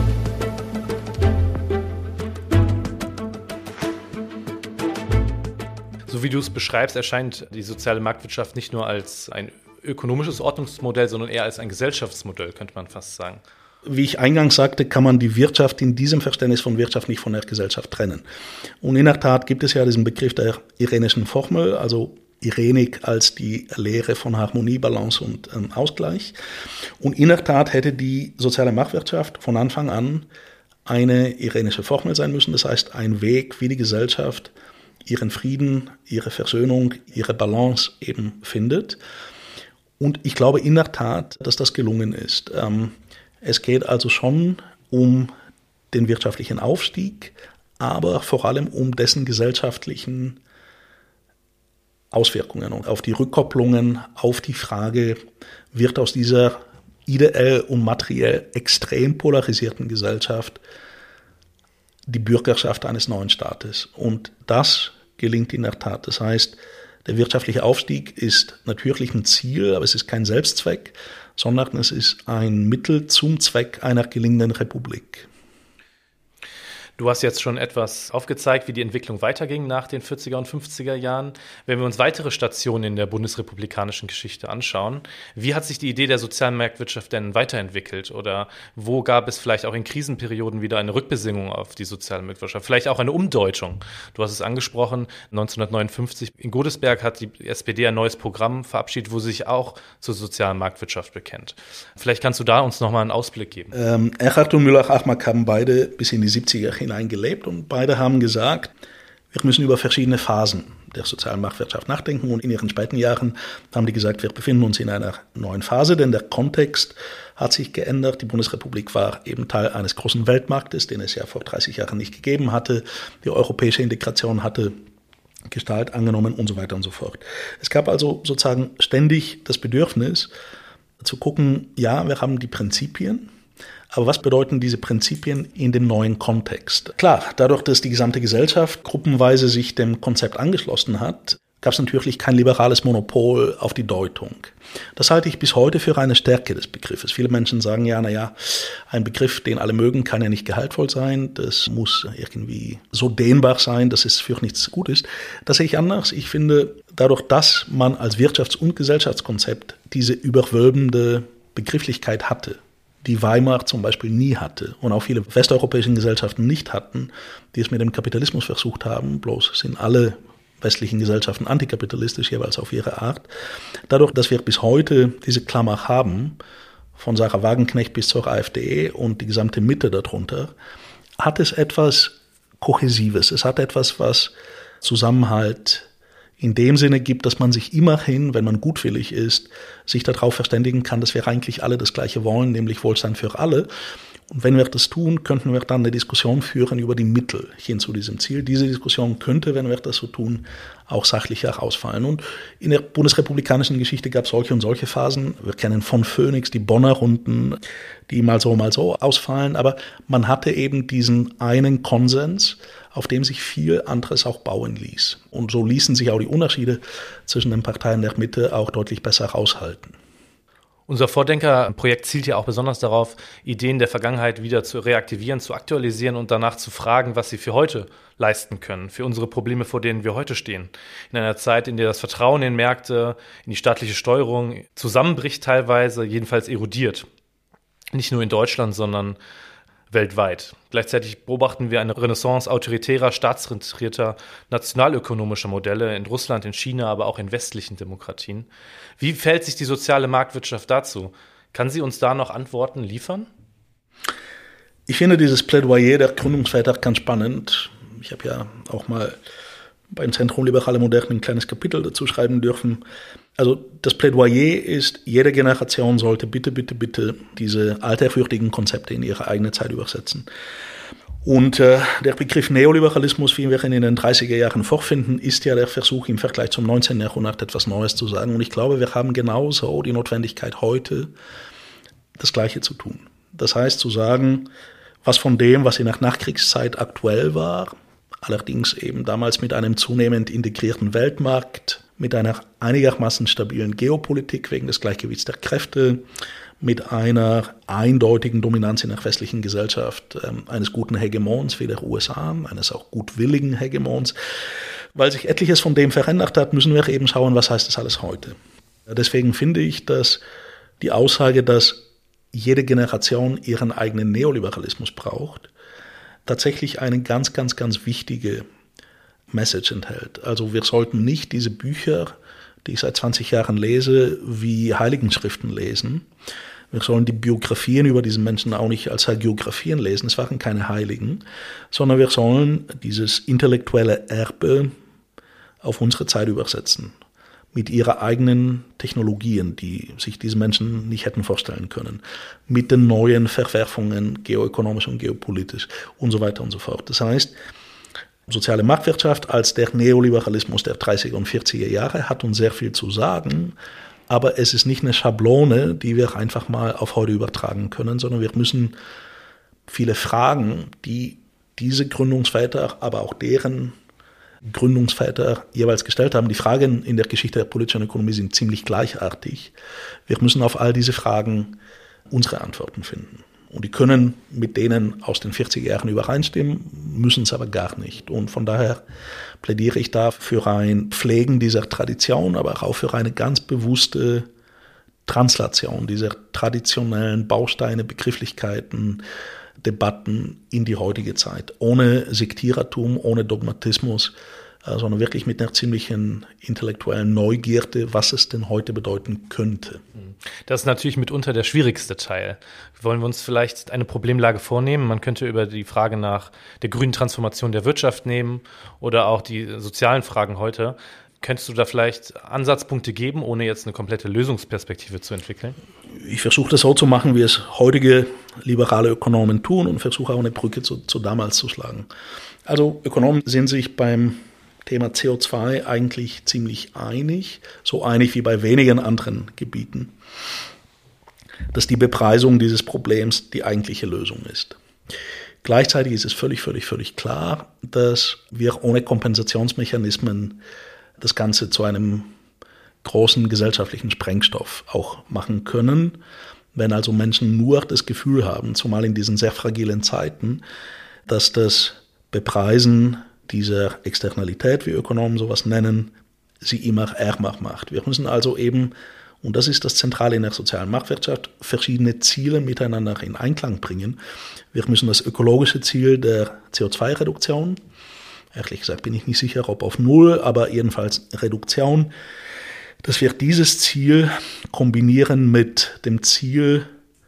So wie du es beschreibst, erscheint die soziale Marktwirtschaft nicht nur als ein ökonomisches Ordnungsmodell, sondern eher als ein Gesellschaftsmodell, könnte man fast sagen. Wie ich eingangs sagte, kann man die Wirtschaft in diesem Verständnis von Wirtschaft nicht von der Gesellschaft trennen. Und in der Tat gibt es ja diesen Begriff der irenischen Formel, also Irenik als die Lehre von Harmonie, Balance und ähm, Ausgleich. Und in der Tat hätte die soziale Marktwirtschaft von Anfang an eine irenische Formel sein müssen. Das heißt, ein Weg, wie die Gesellschaft ihren Frieden, ihre Versöhnung, ihre Balance eben findet. Und ich glaube in der Tat, dass das gelungen ist. Ähm, Es geht also schon um den wirtschaftlichen Aufstieg, aber vor allem um dessen gesellschaftlichen Auswirkungen und auf die Rückkopplungen, auf die Frage, wird aus dieser ideell und materiell extrem polarisierten Gesellschaft die Bürgerschaft eines neuen Staates. Und das gelingt in der Tat. Das heißt, der wirtschaftliche Aufstieg ist natürlich ein Ziel, aber es ist kein Selbstzweck, sondern es ist ein Mittel zum Zweck einer gelingenden Republik. Du hast jetzt schon etwas aufgezeigt, wie die Entwicklung weiterging nach den vierziger und fünfziger Jahren. Wenn wir uns weitere Stationen in der bundesrepublikanischen Geschichte anschauen, wie hat sich die Idee der sozialen Marktwirtschaft denn weiterentwickelt? Oder wo gab es vielleicht auch in Krisenperioden wieder eine Rückbesinnung auf die soziale Marktwirtschaft? Vielleicht auch eine Umdeutung? Du hast es angesprochen, neunzehnhundertneunundfünfzig in Godesberg hat die S P D ein neues Programm verabschiedet, wo sie sich auch zur sozialen Marktwirtschaft bekennt. Vielleicht kannst du da uns nochmal einen Ausblick geben. Ähm, Erhard und Müller-Achmar haben beide bis in die siebziger hineingelebt und beide haben gesagt, wir müssen über verschiedene Phasen der sozialen Marktwirtschaft nachdenken und in ihren späten Jahren haben die gesagt, wir befinden uns in einer neuen Phase, denn der Kontext hat sich geändert. Die Bundesrepublik war eben Teil eines großen Weltmarktes, den es ja vor dreißig Jahren nicht gegeben hatte. Die europäische Integration hatte Gestalt angenommen und so weiter und so fort. Es gab also sozusagen ständig das Bedürfnis zu gucken, ja, wir haben die Prinzipien, aber was bedeuten diese Prinzipien in dem neuen Kontext? Klar, dadurch, dass die gesamte Gesellschaft gruppenweise sich dem Konzept angeschlossen hat, gab es natürlich kein liberales Monopol auf die Deutung. Das halte ich bis heute für eine Stärke des Begriffes. Viele Menschen sagen ja, naja, ein Begriff, den alle mögen, kann ja nicht gehaltvoll sein. Das muss irgendwie so dehnbar sein, dass es für nichts gut ist. Das sehe ich anders. Ich finde, dadurch, dass man als Wirtschafts- und Gesellschaftskonzept diese überwölbende Begrifflichkeit hatte, die Weimar zum Beispiel nie hatte und auch viele westeuropäische Gesellschaften nicht hatten, die es mit dem Kapitalismus versucht haben, bloß sind alle westlichen Gesellschaften antikapitalistisch, jeweils auf ihre Art. Dadurch, dass wir bis heute diese Klammer haben, von Sarah Wagenknecht bis zur AfD und die gesamte Mitte darunter, hat es etwas Kohäsives. Es hat etwas, was Zusammenhalt in dem Sinne gibt, dass man sich immerhin, wenn man gutwillig ist, sich darauf verständigen kann, dass wir eigentlich alle das Gleiche wollen, nämlich Wohlstand für alle. Und wenn wir das tun, könnten wir dann eine Diskussion führen über die Mittel hin zu diesem Ziel. Diese Diskussion könnte, wenn wir das so tun, auch sachlicher ausfallen. Und in der bundesrepublikanischen Geschichte gab es solche und solche Phasen. Wir kennen von Phoenix die Bonner Runden, die mal so, mal so ausfallen. Aber man hatte eben diesen einen Konsens, auf dem sich viel anderes auch bauen ließ. Und so ließen sich auch die Unterschiede zwischen den Parteien der Mitte auch deutlich besser raushalten. Unser Vordenkerprojekt zielt ja auch besonders darauf, Ideen der Vergangenheit wieder zu reaktivieren, zu aktualisieren und danach zu fragen, was sie für heute leisten können, für unsere Probleme, vor denen wir heute stehen. In einer Zeit, in der das Vertrauen in Märkte, in die staatliche Steuerung zusammenbricht teilweise, jedenfalls erodiert. Nicht nur in Deutschland, sondern weltweit. Gleichzeitig beobachten wir eine Renaissance autoritärer, staatszentrierter, nationalökonomischer Modelle in Russland, in China, aber auch in westlichen Demokratien. Wie verhält sich die soziale Marktwirtschaft dazu? Kann sie uns da noch Antworten liefern? Ich finde dieses Plädoyer der Gründungsväter ganz spannend. Ich habe ja auch mal beim Zentrum Liberale Moderne ein kleines Kapitel dazu schreiben dürfen. Also das Plädoyer ist, jede Generation sollte bitte, bitte, bitte diese alterwürdigen Konzepte in ihre eigene Zeit übersetzen. Und äh, der Begriff Neoliberalismus, wie wir ihn in den dreißiger Jahren vorfinden, ist ja der Versuch, im Vergleich zum neunzehnten Jahrhundert etwas Neues zu sagen. Und ich glaube, wir haben genauso die Notwendigkeit heute, das Gleiche zu tun. Das heißt, zu sagen, was von dem, was in der Nachkriegszeit aktuell war, allerdings eben damals mit einem zunehmend integrierten Weltmarkt, mit einer einigermaßen stabilen Geopolitik wegen des Gleichgewichts der Kräfte, mit einer eindeutigen Dominanz in der westlichen Gesellschaft äh, eines guten Hegemons wie der U S A, eines auch gutwilligen Hegemons. Weil sich etliches von dem verändert hat, müssen wir eben schauen, was heißt das alles heute. Deswegen finde ich, dass die Aussage, dass jede Generation ihren eigenen Neoliberalismus braucht, tatsächlich eine ganz, ganz, ganz wichtige Message enthält. Also wir sollten nicht diese Bücher, die ich seit zwanzig Jahren lese, wie Heiligenschriften lesen. Wir sollen die Biografien über diesen Menschen auch nicht als Hagiografien lesen, es waren keine Heiligen, sondern wir sollen dieses intellektuelle Erbe auf unsere Zeit übersetzen. Mit ihrer eigenen Technologien, die sich diese Menschen nicht hätten vorstellen können, mit den neuen Verwerfungen, geoökonomisch und geopolitisch und so weiter und so fort. Das heißt, soziale Marktwirtschaft als der Neoliberalismus der dreißiger und vierziger Jahre hat uns sehr viel zu sagen, aber es ist nicht eine Schablone, die wir einfach mal auf heute übertragen können, sondern wir müssen viele Fragen, die diese Gründungsväter, aber auch deren Gründungsväter jeweils gestellt haben. Die Fragen in der Geschichte der politischen Ökonomie sind ziemlich gleichartig. Wir müssen auf all diese Fragen unsere Antworten finden. Und die können mit denen aus den vierziger Jahren übereinstimmen, müssen es aber gar nicht. Und von daher plädiere ich da für ein Pflegen dieser Tradition, aber auch für eine ganz bewusste Translation dieser traditionellen Bausteine, Begrifflichkeiten, Debatten in die heutige Zeit. Ohne Sektierertum, ohne Dogmatismus, sondern wirklich mit einer ziemlichen intellektuellen Neugierde, was es denn heute bedeuten könnte. Das ist natürlich mitunter der schwierigste Teil. Wollen wir uns vielleicht eine Problemlage vornehmen? Man könnte über die Frage nach der grünen Transformation der Wirtschaft nehmen oder auch die sozialen Fragen heute. Könntest du da vielleicht Ansatzpunkte geben, ohne jetzt eine komplette Lösungsperspektive zu entwickeln? Ich versuche das so zu machen, wie es heutige liberale Ökonomen tun und versuche auch eine Brücke zu, zu damals zu schlagen. Also Ökonomen sind sich beim Thema C O zwei eigentlich ziemlich einig, so einig wie bei wenigen anderen Gebieten, dass die Bepreisung dieses Problems die eigentliche Lösung ist. Gleichzeitig ist es völlig, völlig, völlig klar, dass wir ohne Kompensationsmechanismen das Ganze zu einem großen gesellschaftlichen Sprengstoff auch machen können. Wenn also Menschen nur das Gefühl haben, zumal in diesen sehr fragilen Zeiten, dass das Bepreisen dieser Externalität, wie Ökonomen sowas nennen, sie immer ärmer macht. Wir müssen also eben, und das ist das Zentrale in der sozialen Marktwirtschaft, verschiedene Ziele miteinander in Einklang bringen. Wir müssen das ökologische Ziel der C O zwei Reduktion, ehrlich gesagt bin ich nicht sicher, ob auf Null, aber jedenfalls Reduktion, dass wir dieses Ziel kombinieren mit dem Ziel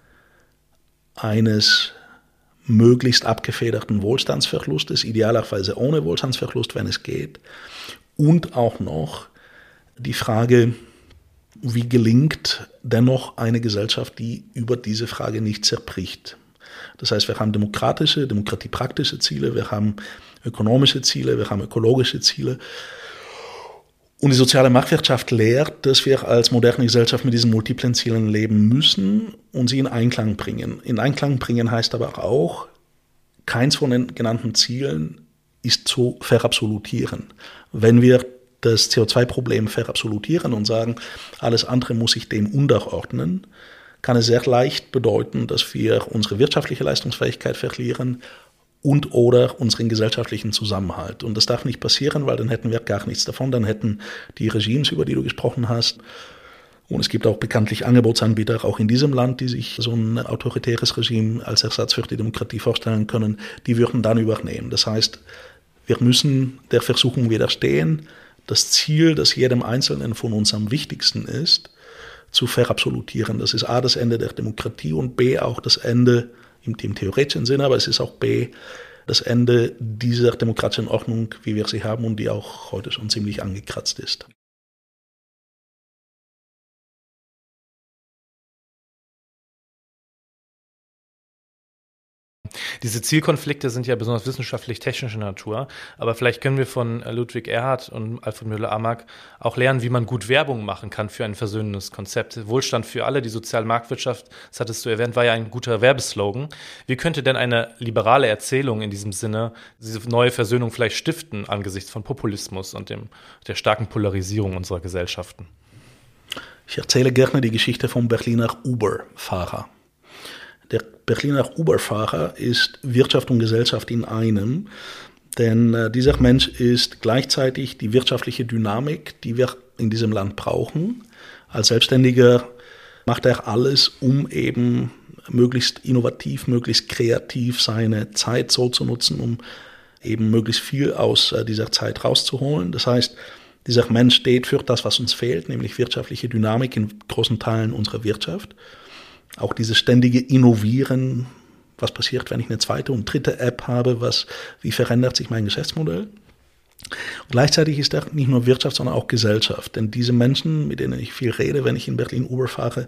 eines möglichst abgefederten Wohlstandsverlustes, idealerweise ohne Wohlstandsverlust, wenn es geht. Und auch noch die Frage, wie gelingt dennoch eine Gesellschaft, die über diese Frage nicht zerbricht. Das heißt, wir haben demokratische, demokratiepraktische Ziele, wir haben ökonomische Ziele, wir haben ökologische Ziele. Und die soziale Marktwirtschaft lehrt, dass wir als moderne Gesellschaft mit diesen multiplen Zielen leben müssen und sie in Einklang bringen. In Einklang bringen heißt aber auch, keins von den genannten Zielen ist zu verabsolutieren. Wenn wir das C O zwei Problem verabsolutieren und sagen, alles andere muss sich dem unterordnen, kann es sehr leicht bedeuten, dass wir unsere wirtschaftliche Leistungsfähigkeit verlieren und oder unseren gesellschaftlichen Zusammenhalt. Und das darf nicht passieren, weil dann hätten wir gar nichts davon. Dann hätten die Regimes, über die du gesprochen hast, und es gibt auch bekanntlich Angebotsanbieter, auch in diesem Land, die sich so ein autoritäres Regime als Ersatz für die Demokratie vorstellen können, die würden dann übernehmen. Das heißt, wir müssen der Versuchung widerstehen, das Ziel, das jedem Einzelnen von uns am wichtigsten ist, zu verabsolutieren. Das ist A, das Ende der Demokratie und B, auch das Ende im, im theoretischen Sinne, aber es ist auch B, das Ende dieser demokratischen Ordnung, wie wir sie haben und die auch heute schon ziemlich angekratzt ist. Diese Zielkonflikte sind ja besonders wissenschaftlich-technischer Natur, aber vielleicht können wir von Ludwig Erhard und Alfred Müller-Amack auch lernen, wie man gut Werbung machen kann für ein versöhnendes Konzept. Wohlstand für alle, die soziale Marktwirtschaft, das hattest du erwähnt, war ja ein guter Werbeslogan. Wie könnte denn eine liberale Erzählung in diesem Sinne diese neue Versöhnung vielleicht stiften angesichts von Populismus und dem, der starken Polarisierung unserer Gesellschaften? Ich erzähle gerne die Geschichte vom Berliner Uber-Fahrer. Der Berliner Uber-Fahrer ist Wirtschaft und Gesellschaft in einem, denn äh, dieser Mensch ist gleichzeitig die wirtschaftliche Dynamik, die wir in diesem Land brauchen. Als Selbstständiger macht er alles, um eben möglichst innovativ, möglichst kreativ seine Zeit so zu nutzen, um eben möglichst viel aus äh, dieser Zeit rauszuholen. Das heißt, dieser Mensch steht für das, was uns fehlt, nämlich wirtschaftliche Dynamik in großen Teilen unserer Wirtschaft. Auch dieses ständige Innovieren, was passiert, wenn ich eine zweite und dritte App habe, was, wie verändert sich mein Geschäftsmodell? Und gleichzeitig ist er nicht nur Wirtschaft, sondern auch Gesellschaft. Denn diese Menschen, mit denen ich viel rede, wenn ich in Berlin Uber fahre,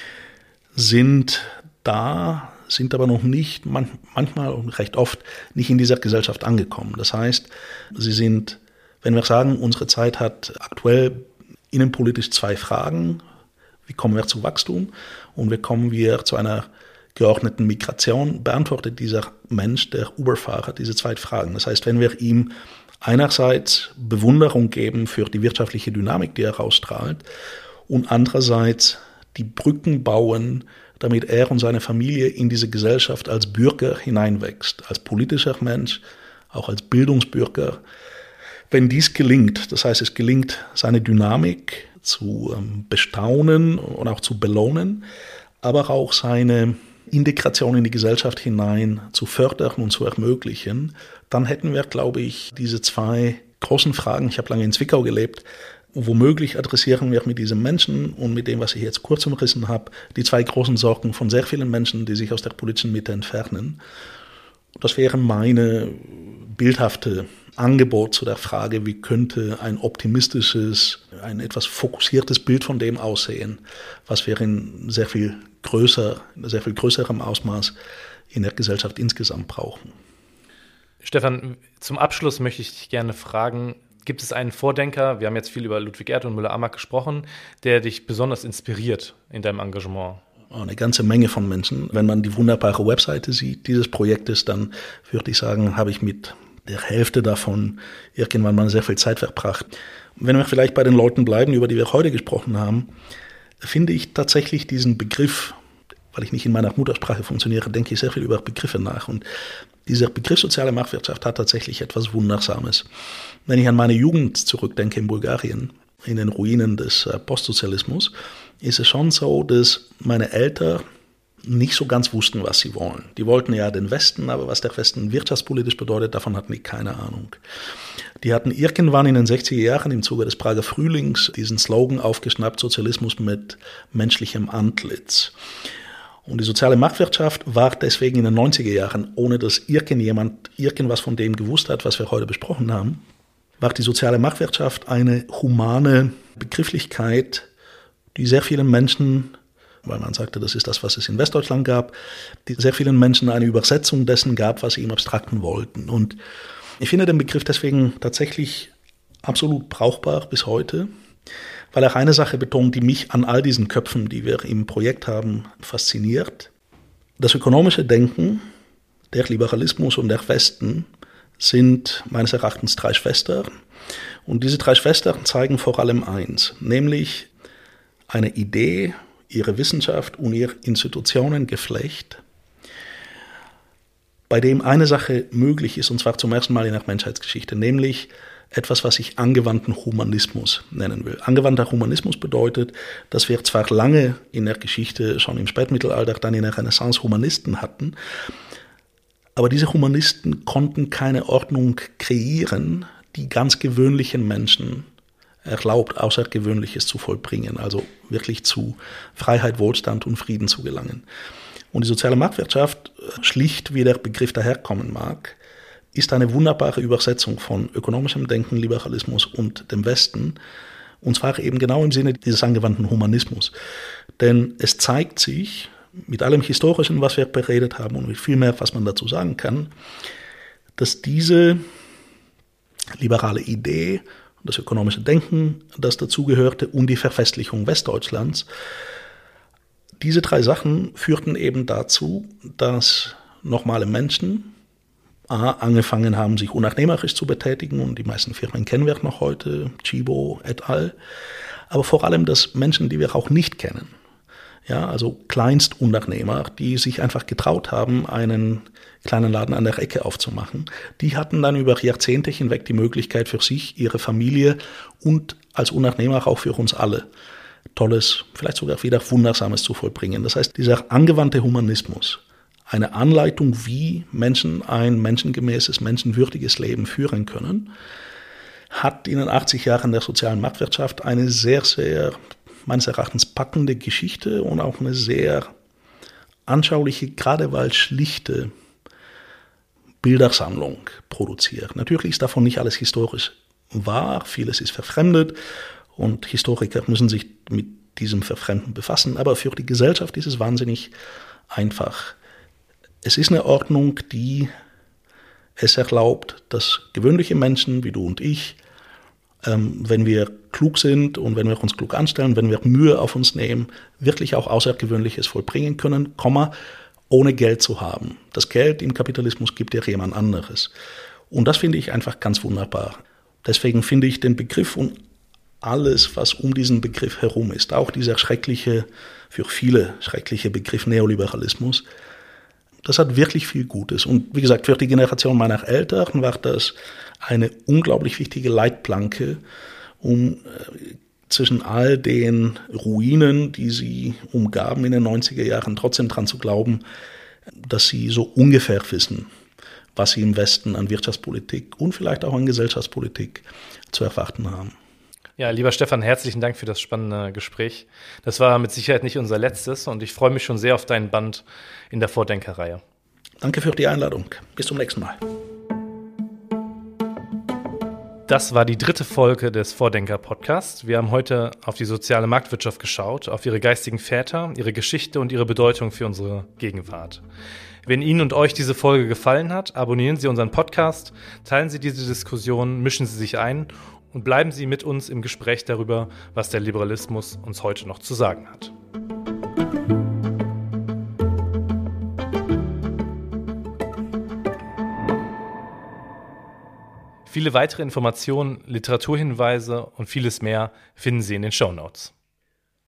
sind da, sind aber noch nicht, manchmal und recht oft, nicht in dieser Gesellschaft angekommen. Das heißt, sie sind, wenn wir sagen, unsere Zeit hat aktuell innenpolitisch zwei Fragen. Wie kommen wir zu Wachstum und wie kommen wir zu einer geordneten Migration, beantwortet dieser Mensch, der Uber-Fahrer, diese zwei Fragen. Das heißt, wenn wir ihm einerseits Bewunderung geben für die wirtschaftliche Dynamik, die er ausstrahlt, und andererseits die Brücken bauen, damit er und seine Familie in diese Gesellschaft als Bürger hineinwächst, als politischer Mensch, auch als Bildungsbürger. Wenn dies gelingt, das heißt, es gelingt, seine Dynamik zu bestaunen und auch zu belohnen, aber auch seine Integration in die Gesellschaft hinein zu fördern und zu ermöglichen, dann hätten wir, glaube ich, diese zwei großen Fragen, ich habe lange in Zwickau gelebt, und womöglich adressieren wir mit diesem Menschen und mit dem, was ich jetzt kurz umrissen habe, die zwei großen Sorgen von sehr vielen Menschen, die sich aus der politischen Mitte entfernen. Das wäre meine bildhafte Angebot zu der Frage, wie könnte ein optimistisches, ein etwas fokussiertes Bild von dem aussehen, was wir in sehr viel größer, sehr viel größerem Ausmaß in der Gesellschaft insgesamt brauchen. Stefan, zum Abschluss möchte ich dich gerne fragen, gibt es einen Vordenker, wir haben jetzt viel über Ludwig Erhard und Müller-Amack gesprochen, der dich besonders inspiriert in deinem Engagement? Eine ganze Menge von Menschen. Wenn man die wunderbare Webseite sieht dieses Projektes, dann würde ich sagen, habe ich mit der Hälfte davon irgendwann mal sehr viel Zeit verbracht. Wenn wir vielleicht bei den Leuten bleiben, über die wir heute gesprochen haben, finde ich tatsächlich diesen Begriff, weil ich nicht in meiner Muttersprache funktioniere, denke ich sehr viel über Begriffe nach. Und dieser Begriff soziale Marktwirtschaft hat tatsächlich etwas Wundersames. Wenn ich an meine Jugend zurückdenke in Bulgarien, in den Ruinen des Postsozialismus, ist es schon so, dass meine Eltern nicht so ganz wussten, was sie wollen. Die wollten ja den Westen, aber was der Westen wirtschaftspolitisch bedeutet, davon hatten die keine Ahnung. Die hatten irgendwann in den sechziger Jahren im Zuge des Prager Frühlings diesen Slogan aufgeschnappt, Sozialismus mit menschlichem Antlitz. Und die soziale Marktwirtschaft war deswegen in den neunziger Jahren, ohne dass irgendjemand irgendwas von dem gewusst hat, was wir heute besprochen haben, war die soziale Marktwirtschaft eine humane Begrifflichkeit, die sehr vielen Menschen weil man sagte, das ist das, was es in Westdeutschland gab, die sehr vielen Menschen eine Übersetzung dessen gab, was sie im Abstrakten wollten. Und ich finde den Begriff deswegen tatsächlich absolut brauchbar bis heute, weil er eine Sache betont, die mich an all diesen Köpfen, die wir im Projekt haben, fasziniert. Das ökonomische Denken, der Liberalismus und der Westen sind meines Erachtens drei Schwestern. Und diese drei Schwestern zeigen vor allem eins, nämlich eine Idee, ihre Wissenschaft und ihr Institutionengeflecht, bei dem eine Sache möglich ist, und zwar zum ersten Mal in der Menschheitsgeschichte, nämlich etwas, was ich angewandten Humanismus nennen will. Angewandter Humanismus bedeutet, dass wir zwar lange in der Geschichte, schon im Spätmittelalter, dann in der Renaissance Humanisten hatten, aber diese Humanisten konnten keine Ordnung kreieren, die ganz gewöhnlichen Menschen erlaubt, Außergewöhnliches zu vollbringen, also wirklich zu Freiheit, Wohlstand und Frieden zu gelangen. Und die soziale Marktwirtschaft, schlicht wie der Begriff daherkommen mag, ist eine wunderbare Übersetzung von ökonomischem Denken, Liberalismus und dem Westen, und zwar eben genau im Sinne dieses angewandten Humanismus. Denn es zeigt sich, mit allem Historischen, was wir beredet haben und mit viel mehr, was man dazu sagen kann, dass diese liberale Idee, das ökonomische Denken, das dazugehörte, und die Verwestlichung Westdeutschlands, diese drei Sachen führten eben dazu, dass normale Menschen A, angefangen haben, sich unnachnehmerisch zu betätigen, und die meisten Firmen kennen wir noch heute, Tchibo et al., aber vor allem, dass Menschen, die wir auch nicht kennen, ja, also Kleinstunternehmer, die sich einfach getraut haben, einen kleinen Laden an der Ecke aufzumachen, die hatten dann über Jahrzehnte hinweg die Möglichkeit für sich, ihre Familie und als Unternehmer auch für uns alle Tolles, vielleicht sogar wieder Wundersames zu vollbringen. Das heißt, dieser angewandte Humanismus, eine Anleitung, wie Menschen ein menschengemäßes, menschenwürdiges Leben führen können, hat in den achtzig Jahren der sozialen Marktwirtschaft eine sehr, sehr, meines Erachtens packende Geschichte und auch eine sehr anschauliche, gerade weil schlichte Bildersammlung produziert. Natürlich ist davon nicht alles historisch wahr, vieles ist verfremdet und Historiker müssen sich mit diesem Verfremden befassen, aber für die Gesellschaft ist es wahnsinnig einfach. Es ist eine Ordnung, die es erlaubt, dass gewöhnliche Menschen wie du und ich, ähm, wenn wir klug sind und wenn wir uns klug anstellen, wenn wir Mühe auf uns nehmen, wirklich auch Außergewöhnliches vollbringen können, Komma, ohne Geld zu haben. Das Geld im Kapitalismus gibt ja jemand anderes. Und das finde ich einfach ganz wunderbar. Deswegen finde ich den Begriff und alles, was um diesen Begriff herum ist, auch dieser schreckliche, für viele schreckliche Begriff Neoliberalismus, das hat wirklich viel Gutes. Und wie gesagt, für die Generation meiner Eltern war das eine unglaublich wichtige Leitplanke, um äh, zwischen all den Ruinen, die sie umgaben in den neunziger Jahren, trotzdem dran zu glauben, dass sie so ungefähr wissen, was sie im Westen an Wirtschaftspolitik und vielleicht auch an Gesellschaftspolitik zu erwarten haben. Ja, lieber Stefan, herzlichen Dank für das spannende Gespräch. Das war mit Sicherheit nicht unser letztes und ich freue mich schon sehr auf deinen Band in der Vordenker-Reihe. Danke für die Einladung. Bis zum nächsten Mal. Das war die dritte Folge des Vordenker-Podcasts. Wir haben heute auf die soziale Marktwirtschaft geschaut, auf ihre geistigen Väter, ihre Geschichte und ihre Bedeutung für unsere Gegenwart. Wenn Ihnen und euch diese Folge gefallen hat, abonnieren Sie unseren Podcast, teilen Sie diese Diskussion, mischen Sie sich ein und bleiben Sie mit uns im Gespräch darüber, was der Liberalismus uns heute noch zu sagen hat. Viele weitere Informationen, Literaturhinweise und vieles mehr finden Sie in den Shownotes.